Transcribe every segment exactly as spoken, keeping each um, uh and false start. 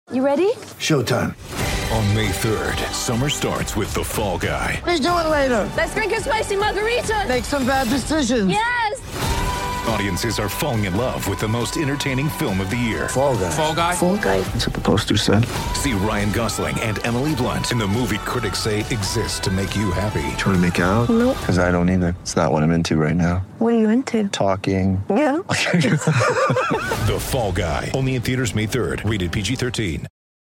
You ready? Showtime. On May third, summer starts with The Fall Guy. Let's do it later. Let's drink a spicy margarita. Make some bad decisions. Yes! Audiences are falling in love with the most entertaining film of the year. Fall Guy. Fall Guy? Fall Guy. That's what the poster said. See Ryan Gosling and Emily Blunt in the movie critics say exists to make you happy. Trying to make it out? Nope. Because I don't either. It's not what I'm into right now. What are you into? Talking. Yeah. The Fall Guy. Only in theaters May third. Rated P G thirteen.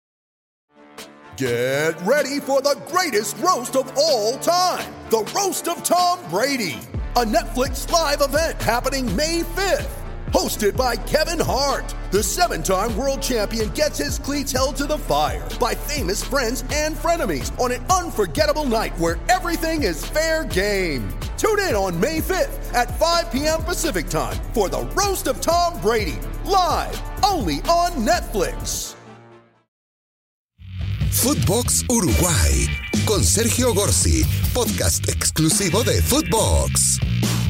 Get ready for the greatest roast of all time. The Roast of Tom Brady. A Netflix live event happening May fifth. Hosted by Kevin Hart. The seven-time world champion gets his cleats held to the fire by famous friends and frenemies on an unforgettable night where everything is fair game. Tune in on May fifth at five p.m. Pacific time for the Roast of Tom Brady. Live only on Netflix. Footbox Uruguay con Sergio Gorsi, podcast exclusivo de Footbox.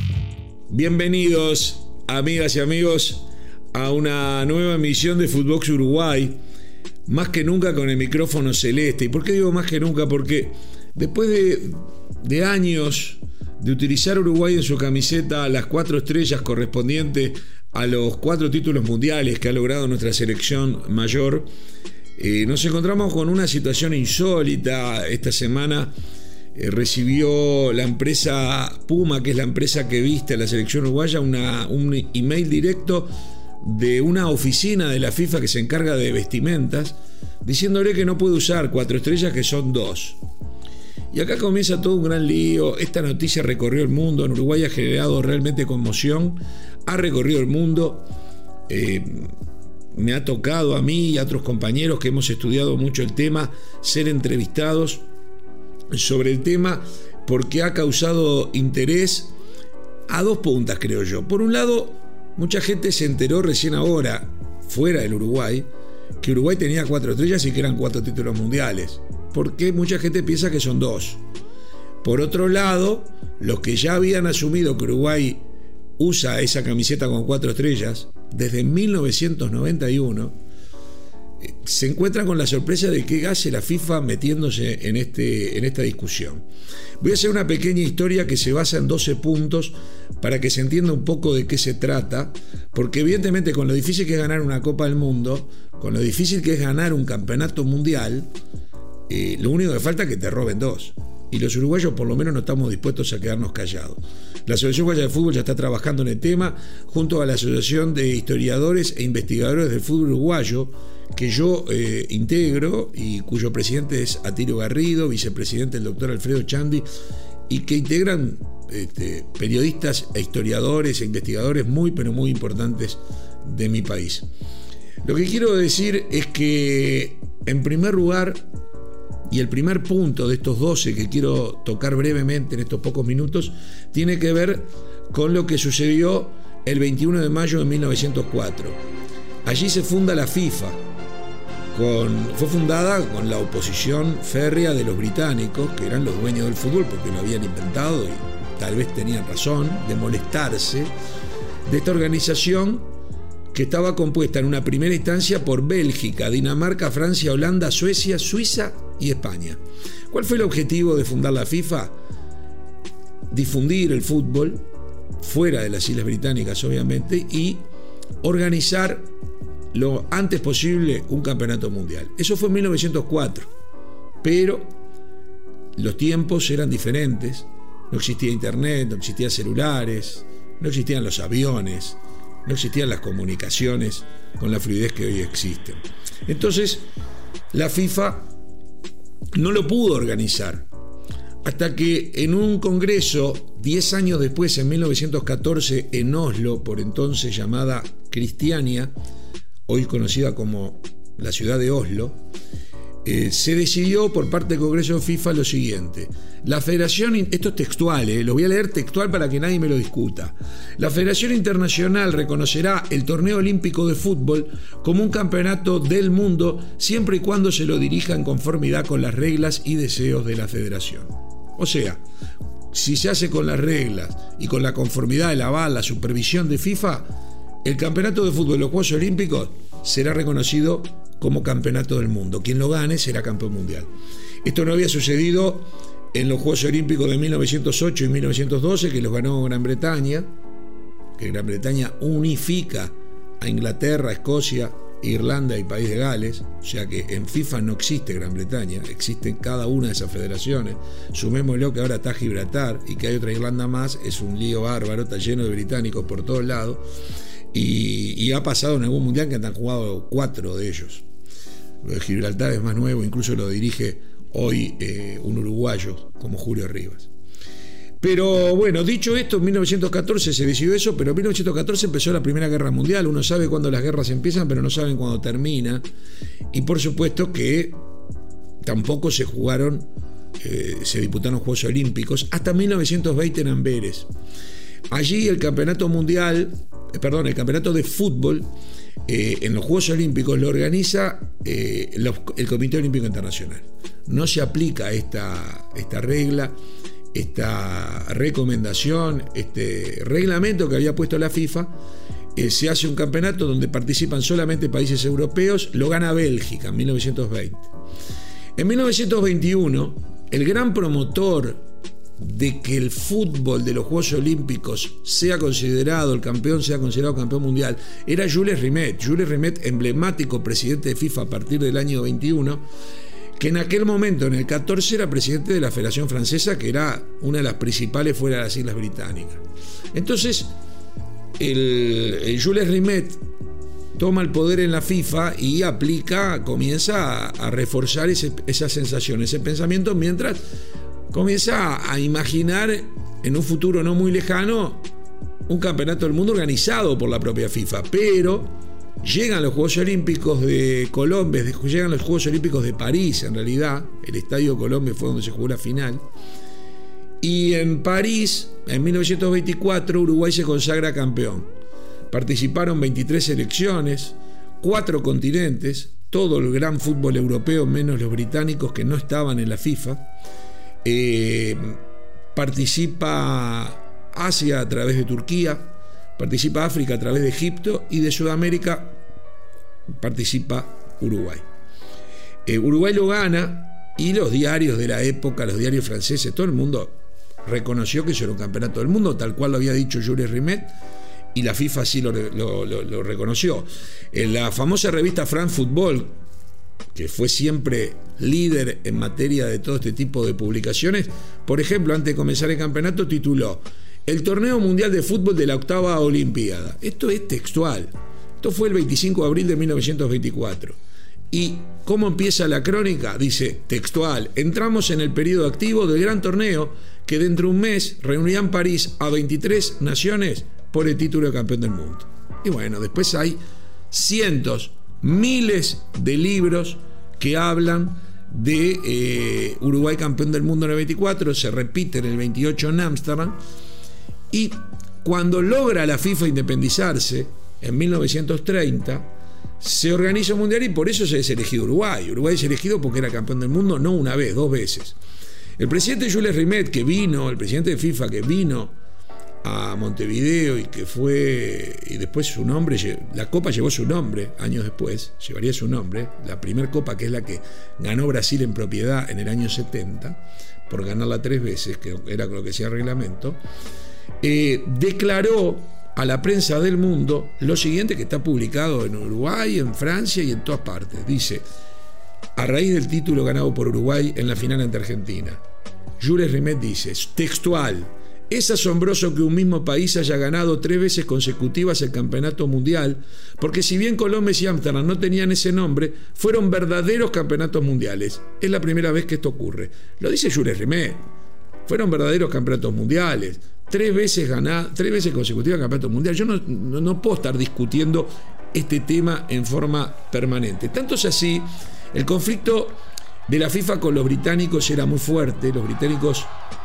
Bienvenidos, amigas y amigos, a una nueva emisión de Footbox Uruguay, más que nunca con el micrófono celeste. ¿Y por qué digo más que nunca? Porque después de, de años de utilizar Uruguay en su camiseta las cuatro estrellas correspondientes a los cuatro títulos mundiales que ha logrado nuestra selección mayor, Eh, nos encontramos con una situación insólita. Esta semana eh, recibió la empresa Puma, que es la empresa que viste a la selección uruguaya, una, un email directo de una oficina de la FIFA que se encarga de vestimentas, diciéndole que no puede usar cuatro estrellas, que son dos. Y acá comienza todo un gran lío. Esta noticia recorrió el mundo. En Uruguay ha generado realmente conmoción. Ha recorrido el mundo. Eh, Me ha tocado a mí y a otros compañeros que hemos estudiado mucho el tema ser entrevistados sobre el tema, porque ha causado interés a dos puntas, creo yo. Por un lado, mucha gente se enteró recién ahora, fuera del Uruguay, que Uruguay tenía cuatro estrellas y que eran cuatro títulos mundiales, porque mucha gente piensa que son dos. Por otro lado, los que ya habían asumido que Uruguay usa esa camiseta con cuatro estrellas desde mil novecientos noventa y uno, se encuentran con la sorpresa de qué hace la FIFA metiéndose en, este, en esta discusión. Voy a hacer una pequeña historia que se basa en doce puntos para que se entienda un poco de qué se trata, porque evidentemente con lo difícil que es ganar una Copa del Mundo, con lo difícil que es ganar un campeonato mundial, eh, lo único que falta es que te roben dos. Y los uruguayos por lo menos no estamos dispuestos a quedarnos callados. La Asociación Uruguaya de Fútbol ya está trabajando en el tema junto a la Asociación de Historiadores e Investigadores del Fútbol Uruguayo, que yo eh, integro y cuyo presidente es Atilio Garrido, vicepresidente el doctor Alfredo Chandi, y que integran este, periodistas e historiadores e investigadores muy pero muy importantes de mi país. Lo que quiero decir es que, en primer lugar, y el primer punto de estos doce que quiero tocar brevemente en estos pocos minutos, tiene que ver con lo que sucedió el veintiuno de mayo de mil novecientos cuatro. Allí se funda la FIFA. Con, fue fundada con la oposición férrea de los británicos, que eran los dueños del fútbol porque lo habían inventado y tal vez tenían razón de molestarse de esta organización, que estaba compuesta en una primera instancia por Bélgica, Dinamarca, Francia, Holanda, Suecia, Suiza y España. ¿Cuál fue el objetivo de fundar la FIFA? Difundir el fútbol fuera de las Islas Británicas, obviamente, y organizar lo antes posible un campeonato mundial. Eso fue en mil novecientos cuatro, pero los tiempos eran diferentes. No existía internet, no existían celulares, no existían los aviones, no existían las comunicaciones con la fluidez que hoy existen. Entonces, la FIFA no lo pudo organizar, hasta que en un congreso, diez años después, en mil novecientos catorce, en Oslo, por entonces llamada Cristiania, hoy conocida como la ciudad de Oslo, eh, se decidió por parte del Congreso de FIFA lo siguiente: la Federación, esto es textual, eh, lo voy a leer textual para que nadie me lo discuta. La Federación Internacional reconocerá el torneo olímpico de fútbol como un campeonato del mundo siempre y cuando se lo dirija en conformidad con las reglas y deseos de la Federación. O sea, si se hace con las reglas y con la conformidad, el aval, la supervisión de FIFA, el campeonato de fútbol, los Juegos Olímpicos, será reconocido como campeonato del mundo. Quien lo gane será campeón mundial. Esto no había sucedido en los Juegos Olímpicos de mil novecientos ocho y mil novecientos doce, que los ganó Gran Bretaña, que Gran Bretaña unifica a Inglaterra, Escocia, Irlanda y País de Gales. O sea que en FIFA no existe Gran Bretaña, existen cada una de esas federaciones. Sumémoslo que ahora está Gibraltar y que hay otra Irlanda más, es un lío bárbaro, está lleno de británicos por todos lados. Y, y ha pasado en algún mundial que han jugado cuatro de ellos. Lo de Gibraltar es más nuevo, incluso lo dirige hoy eh, un uruguayo como Julio Rivas. Pero bueno, dicho esto, en mil novecientos catorce se decidió eso, pero en mil novecientos catorce empezó la Primera Guerra Mundial. Uno sabe cuándo las guerras empiezan, pero no saben cuándo termina. Y por supuesto que tampoco se jugaron, eh, se disputaron Juegos Olímpicos hasta mil novecientos veinte en Amberes. Allí el campeonato mundial, eh, perdón, el campeonato de fútbol eh, en los Juegos Olímpicos lo organiza eh, los, el Comité Olímpico Internacional. No se aplica esta, esta regla, esta recomendación, este reglamento que había puesto la FIFA. Eh, se hace un campeonato donde participan solamente países europeos, lo gana Bélgica en mil novecientos veinte. En mil novecientos veintiuno, el gran promotor de que el fútbol de los Juegos Olímpicos sea considerado, el campeón sea considerado campeón mundial, era Jules Rimet. Jules Rimet, emblemático presidente de FIFA a partir del año veintiuno, que en aquel momento, en el catorce, era presidente de la Federación Francesa, que era una de las principales fuera de las Islas Británicas. Entonces, el, el Jules Rimet toma el poder en la FIFA y aplica, comienza a, a reforzar ese, esa sensación, ese pensamiento, mientras comienza a imaginar en un futuro no muy lejano un campeonato del mundo organizado por la propia FIFA. Pero llegan los Juegos Olímpicos de Colombia, llegan los Juegos Olímpicos de París, en realidad, el Estadio Colombia fue donde se jugó la final. Y en París, en mil novecientos veinticuatro, Uruguay se consagra campeón. Participaron veintitrés selecciones, cuatro continentes, todo el gran fútbol europeo, menos los británicos que no estaban en la FIFA. Eh, participa Asia a través de Turquía, participa África a través de Egipto, y de Sudamérica participa Uruguay. Eh, Uruguay lo gana, y los diarios de la época, los diarios franceses, todo el mundo reconoció que eso era un campeonato del mundo, tal cual lo había dicho Jules Rimet, y la FIFA sí lo, lo, lo, lo reconoció. En la famosa revista France Football, que fue siempre líder en materia de todo este tipo de publicaciones, por ejemplo, antes de comenzar el campeonato, tituló "El torneo mundial de fútbol de la octava olimpiada". Esto es textual. Esto fue el veinticinco de abril de mil novecientos veinticuatro. ¿Y cómo empieza la crónica? Dice, textual: "Entramos en el periodo activo del gran torneo que dentro de un mes reunirá en París a veintitrés naciones por el título de campeón del mundo". Y bueno, después hay cientos, miles de libros que hablan de eh, Uruguay campeón del mundo en el veinticuatro, se repite en el veintiocho en Ámsterdam. Y cuando logra la FIFA independizarse en mil novecientos treinta, se organiza un mundial, y por eso se es elegido Uruguay. Uruguay es elegido porque era campeón del mundo no una vez, dos veces. El presidente Jules Rimet, que vino, el presidente de FIFA que vino a Montevideo y que fue, y después su nombre, la copa llevó su nombre, años después, llevaría su nombre, la primer copa, que es la que ganó Brasil en propiedad en el año setenta, por ganarla tres veces, que era lo que decía el reglamento, eh, declaró a la prensa del mundo lo siguiente, que está publicado en Uruguay, en Francia y en todas partes. Dice, a raíz del título ganado por Uruguay en la final ante Argentina, Jules Rimet dice, textual: "Es asombroso que un mismo país haya ganado tres veces consecutivas el campeonato mundial, porque si bien Colombia y Ámsterdam no tenían ese nombre, fueron verdaderos campeonatos mundiales. Es la primera vez que esto ocurre". Lo dice Jules Rimet. Fueron verdaderos campeonatos mundiales. Tres veces ganadas, tres veces consecutivas campeonato mundial. Yo no, no, no puedo estar discutiendo este tema en forma permanente. Tanto es así, el conflicto de la FIFA con los británicos era muy fuerte. Los británicos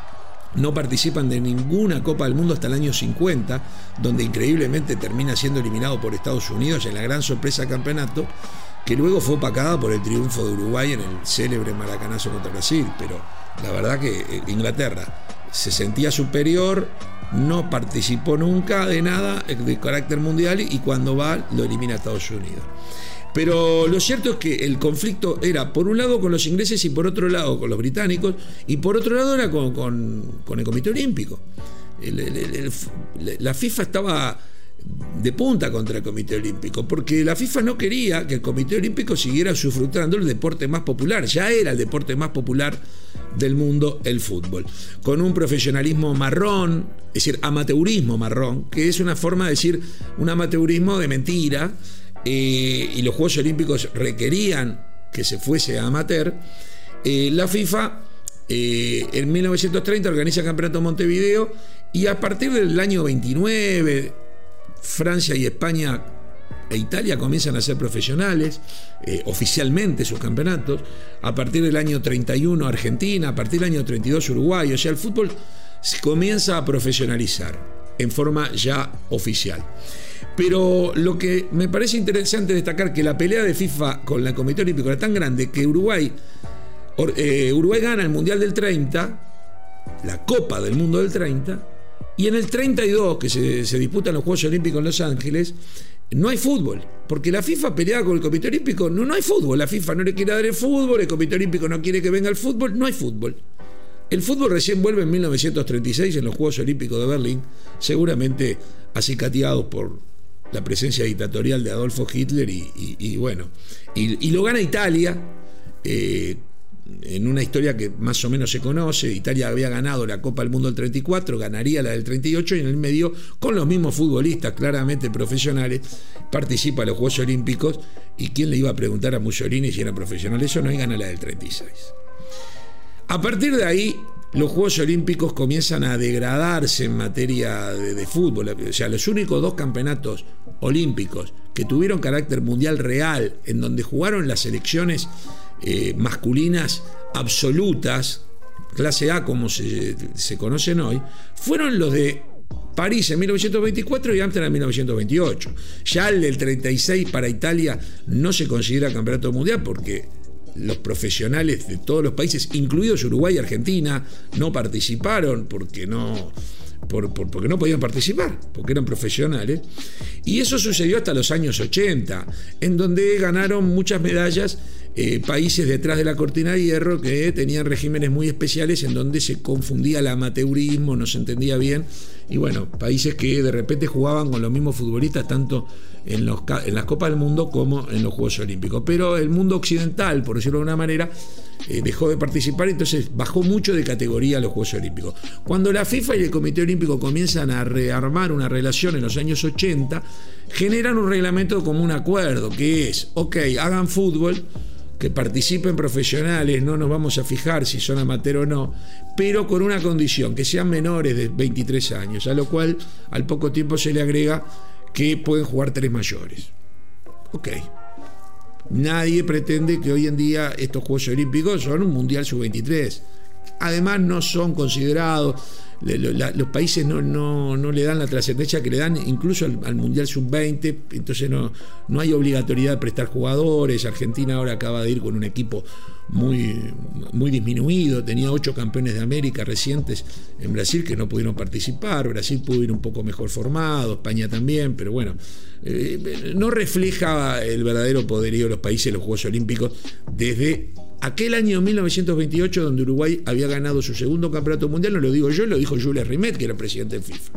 no participan de ninguna Copa del Mundo hasta el año cincuenta, donde increíblemente termina siendo eliminado por Estados Unidos en la gran sorpresa del campeonato, que luego fue opacada por el triunfo de Uruguay en el célebre maracanazo contra Brasil. Pero la verdad que Inglaterra se sentía superior, no participó nunca de nada de carácter mundial, y cuando va lo elimina a Estados Unidos. Pero lo cierto es que el conflicto era por un lado con los ingleses y por otro lado con los británicos, y por otro lado era con, con, con el Comité Olímpico. El, el, el, el, la FIFA estaba de punta contra el Comité Olímpico, porque la FIFA no quería que el Comité Olímpico siguiera usufructando el deporte más popular. Ya era el deporte más popular del mundo el fútbol, con un profesionalismo marrón, es decir, amateurismo marrón, que es una forma de decir un amateurismo de mentira, eh, y los Juegos Olímpicos requerían que se fuese a amateur. eh, la FIFA eh, en mil novecientos treinta organiza el Campeonato de Montevideo, y a partir del año veintinueve Francia y España e Italia comienzan a ser profesionales, eh, oficialmente sus campeonatos. A partir del año treinta y uno Argentina, a partir del año treinta y dos Uruguay. O sea, el fútbol se comienza a profesionalizar en forma ya oficial. Pero lo que me parece interesante destacar que la pelea de FIFA con el Comité Olímpico era tan grande que Uruguay, eh, Uruguay gana el Mundial del treinta, la Copa del Mundo del treinta, y en el treinta y dos, que se, se disputan los Juegos Olímpicos en Los Ángeles, no hay fútbol, porque la FIFA peleaba con el Comité Olímpico. No, no hay fútbol, la FIFA no le quiere dar el fútbol, el Comité Olímpico no quiere que venga el fútbol, no hay fútbol. El fútbol recién vuelve en mil novecientos treinta y seis en los Juegos Olímpicos de Berlín, seguramente acicateados por la presencia dictatorial de Adolfo Hitler, y, y, y bueno, y, y lo gana Italia, eh, en una historia que más o menos se conoce. Italia había ganado la Copa del Mundo del treinta y cuatro, ganaría la del treinta y ocho, y en el medio, con los mismos futbolistas claramente profesionales, participa en los Juegos Olímpicos. ¿Y quién le iba a preguntar a Mussolini si era profesional? Eso no, y gana la del treinta y seis. A partir de ahí, los Juegos Olímpicos comienzan a degradarse en materia de, de fútbol. O sea, los únicos dos campeonatos olímpicos que tuvieron carácter mundial real, en donde jugaron las selecciones Eh, masculinas absolutas, clase A como se, se conocen hoy, fueron los de París en mil novecientos veinticuatro y Ámsterdam en mil novecientos veintiocho. Ya el del treinta y seis para Italia no se considera campeonato mundial, porque los profesionales de todos los países, incluidos Uruguay y Argentina, no participaron porque no, por, por, porque no podían participar, porque eran profesionales. Y eso sucedió hasta los años ochenta, en donde ganaron muchas medallas Eh, países detrás de la cortina de hierro, que tenían regímenes muy especiales en donde se confundía el amateurismo, no se entendía bien, y bueno, países que de repente jugaban con los mismos futbolistas tanto en, los, en las Copas del Mundo como en los Juegos Olímpicos. Pero el mundo occidental, por decirlo de alguna manera, eh, dejó de participar, y entonces bajó mucho de categoría los Juegos Olímpicos. Cuando la FIFA y el Comité Olímpico comienzan a rearmar una relación en los años ochenta, generan un reglamento de común acuerdo, que es, ok, hagan fútbol, que participen profesionales, no nos vamos a fijar si son amateur o no, pero con una condición, que sean menores de veintitrés años, a lo cual al poco tiempo se le agrega que pueden jugar tres mayores. Ok. Nadie pretende que hoy en día estos Juegos Olímpicos son un Mundial sub veintitrés. Además no son considerados, los países no, no, no le dan la trascendencia que le dan incluso al, al Mundial sub veinte, entonces no, no hay obligatoriedad de prestar jugadores. Argentina ahora acaba de ir con un equipo muy, muy disminuido, tenía ocho campeones de América recientes en Brasil que no pudieron participar. Brasil pudo ir un poco mejor formado, España también, pero bueno, eh, no refleja el verdadero poderío de los países en los Juegos Olímpicos desde aquel año mil novecientos veintiocho, donde Uruguay había ganado su segundo campeonato mundial. No lo digo yo, lo dijo Jules Rimet, que era presidente de FIFA.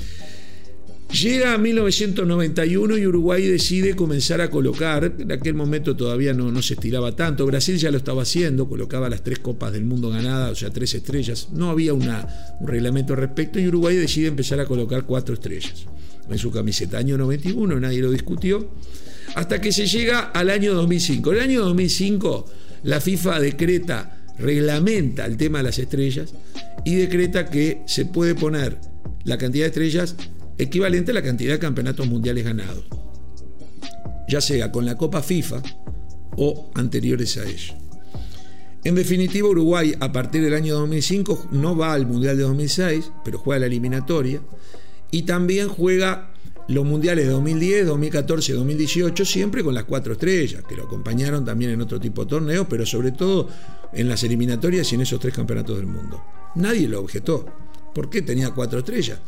Llega a mil novecientos noventa y uno y Uruguay decide comenzar a colocar, en aquel momento todavía no, no se estiraba tanto, Brasil ya lo estaba haciendo, colocaba las tres copas del mundo ganadas, o sea, tres estrellas, no había una, un reglamento al respecto, y Uruguay decide empezar a colocar cuatro estrellas en su camiseta. Año noventa y uno, nadie lo discutió, hasta que se llega al año dos mil cinco. El año dos mil cinco la FIFA decreta, reglamenta el tema de las estrellas y decreta que se puede poner la cantidad de estrellas equivalente a la cantidad de campeonatos mundiales ganados, ya sea con la Copa FIFA o anteriores a ello. En definitiva, Uruguay a partir del año dos mil cinco no va al Mundial de dos mil seis, pero juega la eliminatoria, y también juega los mundiales de dos mil diez, dos mil catorce y dos mil dieciocho, siempre con las cuatro estrellas, que lo acompañaron también en otro tipo de torneos, pero sobre todo en las eliminatorias y en esos tres campeonatos del mundo. Nadie lo objetó. ¿Por qué tenía cuatro estrellas?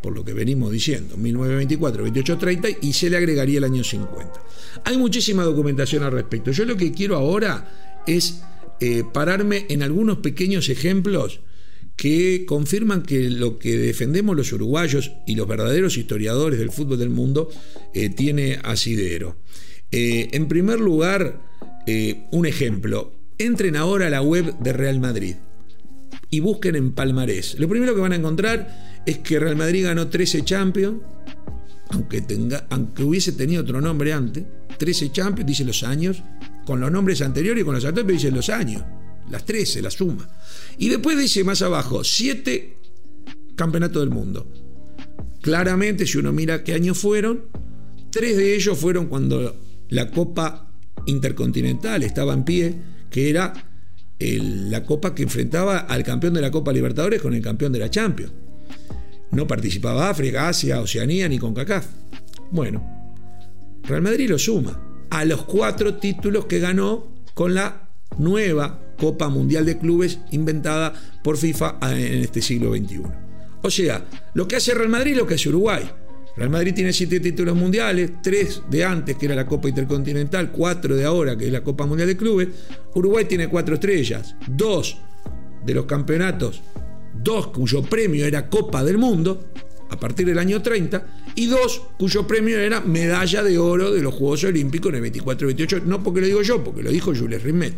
por lo que venimos diciendo, mil novecientos veinticuatro, veintiocho treinta, y se le agregaría el año cincuenta. Hay muchísima documentación al respecto. Yo lo que quiero ahora es eh, pararme en algunos pequeños ejemplos que confirman que lo que defendemos los uruguayos y los verdaderos historiadores del fútbol del mundo eh, tiene asidero. Eh, en primer lugar, eh, un ejemplo. Entren ahora a la web de Real Madrid y busquen en palmarés. Lo primero que van a encontrar es que Real Madrid ganó trece Champions, aunque, tenga, aunque hubiese tenido otro nombre antes. trece Champions, dice los años, con los nombres anteriores y con los actuales dice los años. Las trece, la suma. Y después dice más abajo, siete campeonatos del mundo. Claramente, si uno mira qué años fueron, tres de ellos fueron cuando la Copa Intercontinental estaba en pie, que era el, la copa que enfrentaba al campeón de la Copa Libertadores con el campeón de la Champions. No participaba África, Asia, Oceanía ni CONCACAF. Bueno, Real Madrid lo suma a los cuatro títulos que ganó con la nueva Copa Mundial de Clubes inventada por FIFA en este siglo veintiuno. O sea, lo que hace Real Madrid es lo que hace Uruguay. Real Madrid tiene siete títulos mundiales, tres de antes, que era la Copa Intercontinental, cuatro de ahora, que es la Copa Mundial de Clubes. Uruguay tiene cuatro estrellas, dos de los campeonatos, dos cuyo premio era Copa del Mundo, a partir del año treinta, y dos cuyo premio era medalla de oro de los Juegos Olímpicos en el veinticuatro veintiocho, no porque lo digo yo, porque lo dijo Jules Rimet.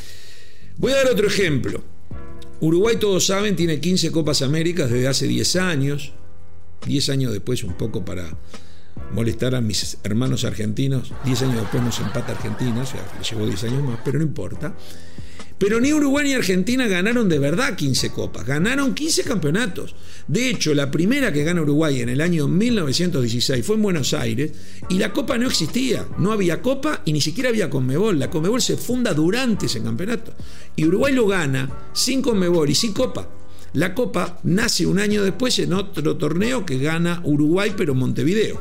Voy a dar otro ejemplo. Uruguay, todos saben, tiene quince Copas Américas desde hace diez años. diez años después, un poco para molestar a mis hermanos argentinos. diez años después nos empata Argentina, o sea, le llevó diez años más, pero no importa. Pero ni Uruguay ni Argentina ganaron de verdad quince copas, ganaron quince campeonatos. De hecho, la primera que gana Uruguay en el año mil novecientos dieciséis fue en Buenos Aires y la copa no existía, no había copa y ni siquiera había Conmebol. La Conmebol se funda durante ese campeonato y Uruguay lo gana sin Conmebol y sin copa. La copa nace un año después en otro torneo que gana Uruguay, pero en Montevideo.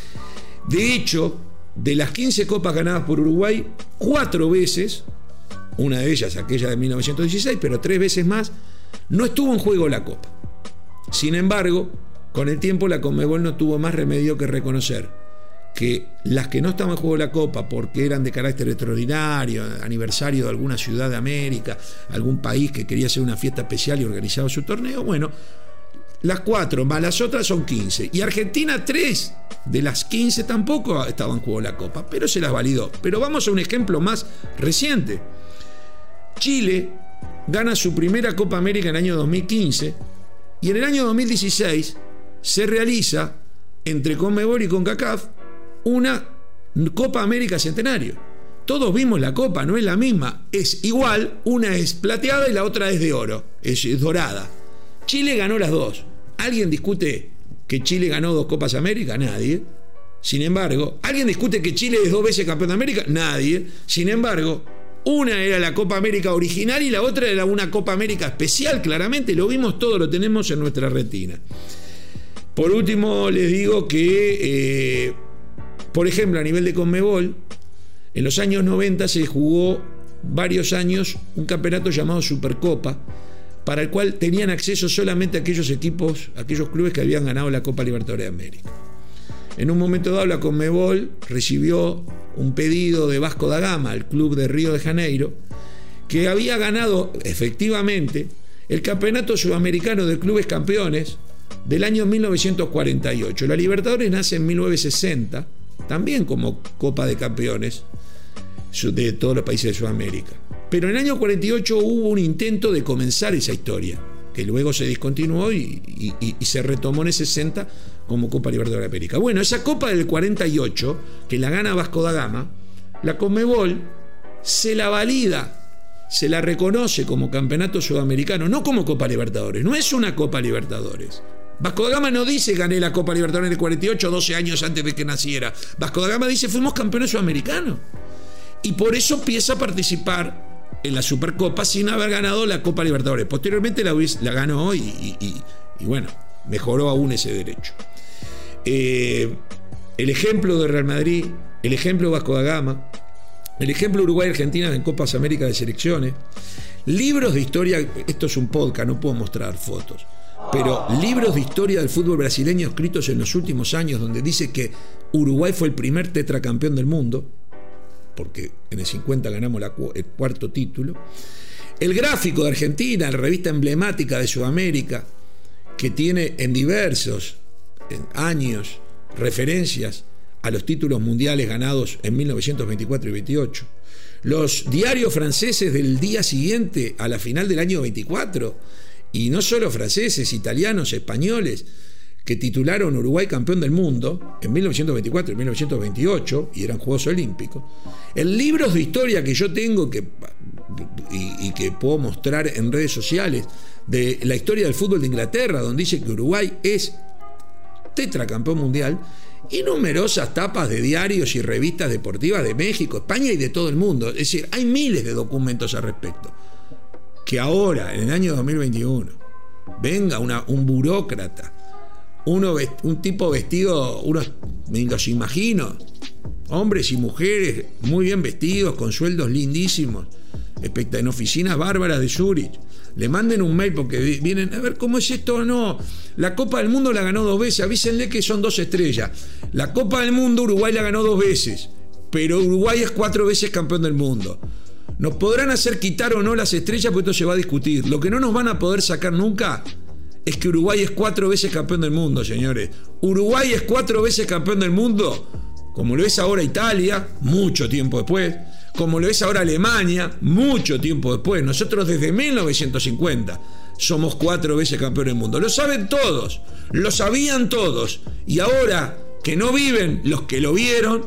De hecho, de las quince copas ganadas por Uruguay, cuatro veces, una de ellas aquella de mil novecientos dieciséis, pero tres veces más, no estuvo en juego la copa. Sin embargo, con el tiempo la Conmebol no tuvo más remedio que reconocer que las que no estaban en juego la copa porque eran de carácter extraordinario, aniversario de alguna ciudad de América, algún país que quería hacer una fiesta especial y organizaba su torneo, bueno, las cuatro más las otras son quince. Y Argentina, tres de las quince tampoco estaban en juego la copa, pero se las validó. Pero vamos a un ejemplo más reciente. Chile gana su primera Copa América en el año dos mil quince y en el año dos mil dieciséis se realiza entre Conmebol y CONCACAF una Copa América Centenario. Todos vimos la copa, no es la misma, es igual, una es plateada y la otra es de oro, es, es dorada. Chile ganó las dos. ¿Alguien discute que Chile ganó dos Copas América? Nadie. Sin embargo, ¿alguien discute que Chile es dos veces campeón de América? Nadie. Sin embargo, una era la Copa América original y la otra era una Copa América especial, claramente, lo vimos todo, lo tenemos en nuestra retina. Por último, les digo que, eh, por ejemplo, a nivel de Conmebol, en los años noventa se jugó varios años un campeonato llamado Supercopa, para el cual tenían acceso solamente aquellos equipos, aquellos clubes que habían ganado la Copa Libertadores de América. En un momento dado, la Conmebol recibió un pedido de Vasco da Gama, el club de Río de Janeiro, que había ganado efectivamente el Campeonato Sudamericano de Clubes Campeones del año mil novecientos cuarenta y ocho. La Libertadores nace en mil novecientos sesenta, también como Copa de Campeones de todos los países de Sudamérica. Pero en el año cuarenta y ocho hubo un intento de comenzar esa historia, que luego se discontinuó y, y, y se retomó en el sesenta como Copa Libertadores de América. Bueno, esa Copa del cuarenta y ocho, que la gana Vasco da Gama, la Conmebol se la valida, se la reconoce como campeonato sudamericano, no como Copa Libertadores, no es una Copa Libertadores. Vasco da Gama no dice gané la Copa Libertadores del cuarenta y ocho, doce años antes de que naciera. Vasco da Gama dice fuimos campeones sudamericanos. Y por eso empieza a participar en la Supercopa sin haber ganado la Copa Libertadores. Posteriormente la, la ganó y, y, y, y bueno, mejoró aún ese derecho. Eh, el ejemplo de Real Madrid, el ejemplo de Vasco da Gama, el ejemplo de Uruguay y Argentina en Copas América de selecciones, libros de historia, esto es un podcast, no puedo mostrar fotos, pero libros de historia del fútbol brasileño escritos en los últimos años, donde dice que Uruguay fue el primer tetracampeón del mundo, porque en el cincuenta ganamos la, el cuarto título. El Gráfico de Argentina, la revista emblemática de Sudamérica, que tiene en diversos en años referencias a los títulos mundiales ganados en mil novecientos veinticuatro y veintiocho. Los diarios franceses del día siguiente a la final del año veinticuatro, y no solo franceses, italianos, españoles, que titularon Uruguay campeón del mundo en mil novecientos veinticuatro y mil novecientos veintiocho, y eran Juegos Olímpicos. En libros de historia que yo tengo que, y, y que puedo mostrar en redes sociales, de la historia del fútbol de Inglaterra, donde dice que Uruguay es tetracampeón mundial, y numerosas tapas de diarios y revistas deportivas de México, España y de todo el mundo. Es decir, hay miles de documentos al respecto. Que ahora, en el año dos mil veintiuno, venga una, un burócrata, uno, un tipo vestido, unos, me los imagino, hombres y mujeres muy bien vestidos, con sueldos lindísimos, en oficinas bárbaras de Zurich, le manden un mail porque vienen a ver cómo es esto o no. La Copa del Mundo la ganó dos veces, avísenle que son dos estrellas. La Copa del Mundo Uruguay la ganó dos veces, pero Uruguay es cuatro veces campeón del mundo. Nos podrán hacer quitar o no las estrellas, porque esto se va a discutir. Lo que no nos van a poder sacar nunca es que Uruguay es cuatro veces campeón del mundo, señores. Uruguay es cuatro veces campeón del mundo, como lo es ahora Italia, mucho tiempo después, como lo es ahora Alemania, mucho tiempo después. Nosotros desde mil novecientos cincuenta somos cuatro veces campeones del mundo. Lo saben todos, lo sabían todos. Y ahora que no viven los que lo vieron,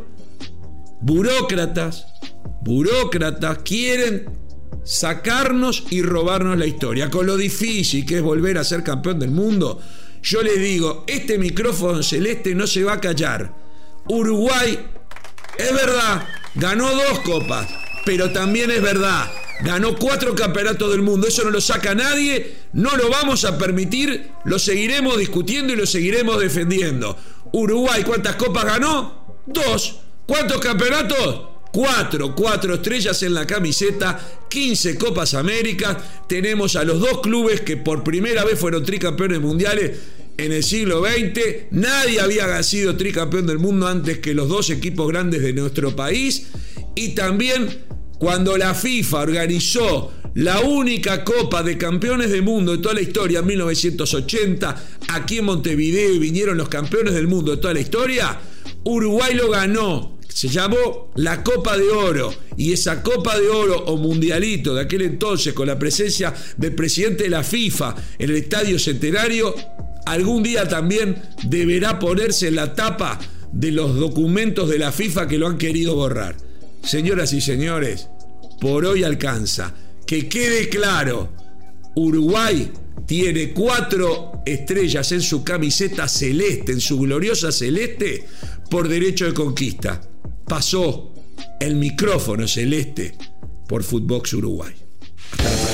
burócratas, burócratas quieren sacarnos y robarnos la historia. Con lo difícil que es volver a ser campeón del mundo, yo les digo, este micrófono celeste no se va a callar. Uruguay, es verdad, ganó dos copas, pero también es verdad, ganó cuatro campeonatos del mundo. Eso no lo saca nadie, no lo vamos a permitir, lo seguiremos discutiendo y lo seguiremos defendiendo. Uruguay, ¿cuántas copas ganó? Dos. ¿Cuántos campeonatos? Cuatro, cuatro estrellas en la camiseta, quince Copas Américas. Tenemos a los dos clubes que por primera vez fueron tricampeones mundiales en el siglo veinte. Nadie había sido tricampeón del mundo antes que los dos equipos grandes de nuestro país. Y también cuando la FIFA organizó la única Copa de Campeones del Mundo de toda la historia en mil novecientos ochenta, aquí en Montevideo, y vinieron los campeones del mundo de toda la historia, Uruguay lo ganó. Se llamó la Copa de Oro, y esa Copa de Oro o Mundialito de aquel entonces, con la presencia del presidente de la FIFA en el Estadio Centenario, algún día también deberá ponerse en la tapa de los documentos de la FIFA que lo han querido borrar. Señoras y señores, por hoy alcanza. Que quede claro, Uruguay tiene cuatro estrellas en su camiseta celeste, en su gloriosa celeste, por derecho de conquista. Pasó el micrófono celeste por Footbox Uruguay. Hasta la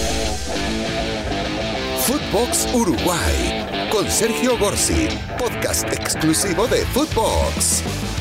próxima. Footbox Uruguay con Sergio Gorsi, podcast exclusivo de Footbox.